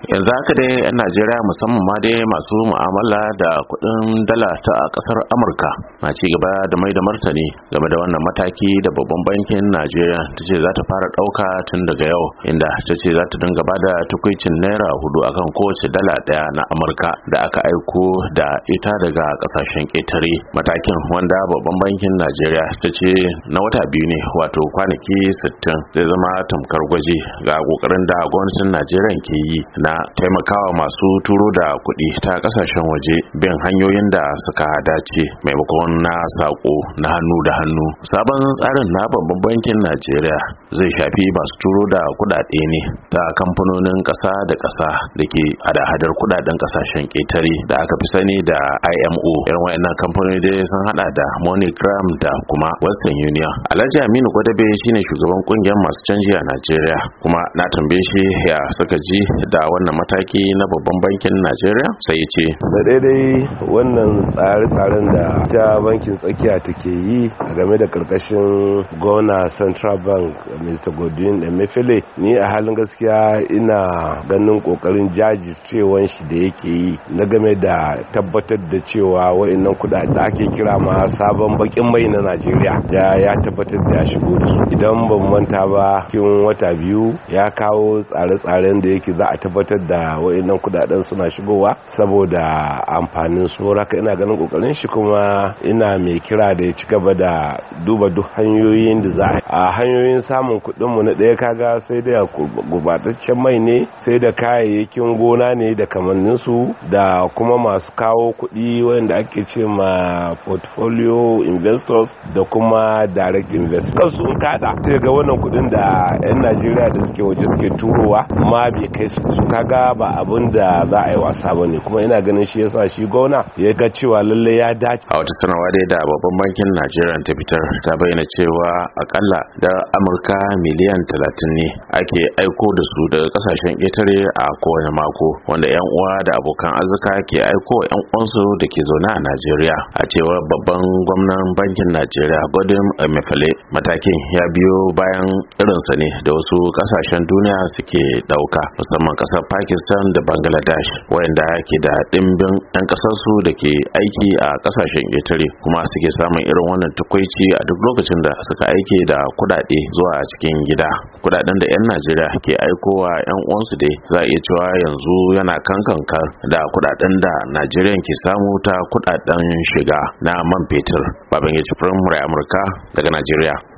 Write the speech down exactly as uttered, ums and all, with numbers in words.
yanzu haka dai 'yan najeriya musamman ma dai masu mu'amala da kudin dala ta kasar amurka na ci gaba da mai da martani game da wannan mataki da babban bankin najeriya ta ce za ta fara dauka tun daga yau, inda ta ce za ta dinga ba da tukwicin naira hudu akan kowace dala daya na amurka da aka aiko da ita daga kasashen ƙetare. Matakin, wanda babban bankin najeriya ta ce na wata biyu ne, wato kwanaki sittin, zai zama tamkar gwaji ga kokarin da gwamnatin najeriya ke yi na taimakawa masu turo da kuɗi ta kasashen waje bin hanyoyin da suka dace maimakon na sako na hannu da hannu. Sabon tsarin na babban bankin najeriya zai shafi masu turo da kuɗaɗe ne ta kamfanonin ƙasa da ƙasa da ke hada-hadar kuɗaɗen ƙasashen ƙetare da aka fi sani da I M O. Irin wayannan kamfanoni dai sun hada da MoneyGram da kuma Western Union. Alhaji Aminu Gwadabe shine shugaban kungiyar masu canji a Najeriya, kuma na tambaye shi ya suka ji da wannan mataki na babban bankin Najeriya, sai ya ce da daidai wannan tsare-tsaren da ta bankin tsakiya take yi game da karkashin gona Central Bank Mister Godwin Emefiele, ni a halin gaskiya ina ganin kokarin jajircewan shi da yake yi na game da tabbatar da cewa wayannan kuɗaɗe da ake kira ma sabon bakin mai na Najeriya da ya tabbatar da ya shigo da su. Idan ban manta ba, cikin wata biyu ya kawo tsare-tsaren da yake za a tabbatar da wayannan kudaden suna shigowa saboda amfanin su. Haka ina ganin kokarin shi, kuma ina mai kira da ya ci gaba da duba duk hanyoyin da za a hanyoyin samun kuɗin mu. Na ɗaya, kaga sai da gubataccen mai ne, sai da kayayyakin gona ne da kamannin su, da kuma masu kawo kuɗi wanda ake ce ma portfolio investors da kuma direct investors. Kansu in kada sai ga wannan kuɗin da 'yan Najeriya da suke waje suke turowa ma bai kai su kaga ba abin da za a yi wasa bane, kuma ina ganin shi yasa shi gona ya ga cewa lalle ya dace. A wata sanarwa dai da babban bankin Najeriya ta fitar, ta bayyana cewa akalla da Amurka miliyan talatin ne ake aiko da su daga kasashen ƙetare a kowane mako, wanda 'yan uwa da abokan arzika ke aiko 'yan uwansu da ke zaune a Najeriya. A cewar babban gwamnan bankin Najeriya Godwin Emefiele, matakin ya biyo bayan irinsa ne da wasu kasashen duniya suke dauka, musamman kasar Pakistan da Bangladesh, wayanda ke da dimbin 'yan kasarsu da ke aiki a kasashen ƙetare, kuma suke samun irin wannan tukwaici a duk lokacin da suka aike da kudade zuwa cikin gida. Kudaden da 'yan Najeriya ke aikowa 'yan uwansu dai za a iya cewa yanzu yana kankankar da kudaden da Najeriya ke samu ta kudaden shiga na man fetur. Baban ya ci Amurka daga Najeriya.